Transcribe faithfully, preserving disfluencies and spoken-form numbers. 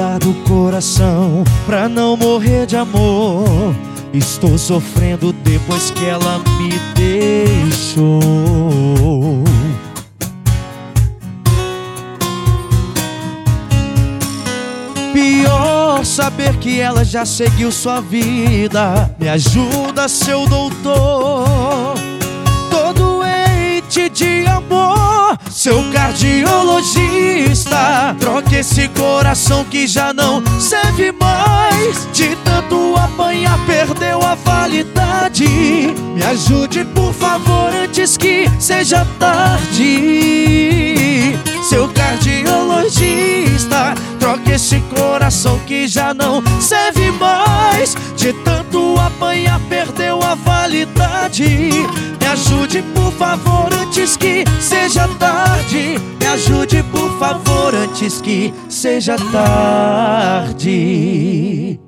cuidar do coração pra não morrer de amor. Estou sofrendo depois que ela me deixou. Pior saber que ela já seguiu sua vida. Me ajuda, seu doutor. Tô doente de amor, seu cardiologista. Troque esse coração que já não serve mais. De tanto apanhar, perdeu a validade. Me ajude, por favor, antes que seja tarde. Seu cardiologista, troque esse coração que já não serve mais. De tanto apanhar, perdeu a validade. Me ajude, por favor, antes que seja tarde. Me ajude, por favor, antes que seja tarde.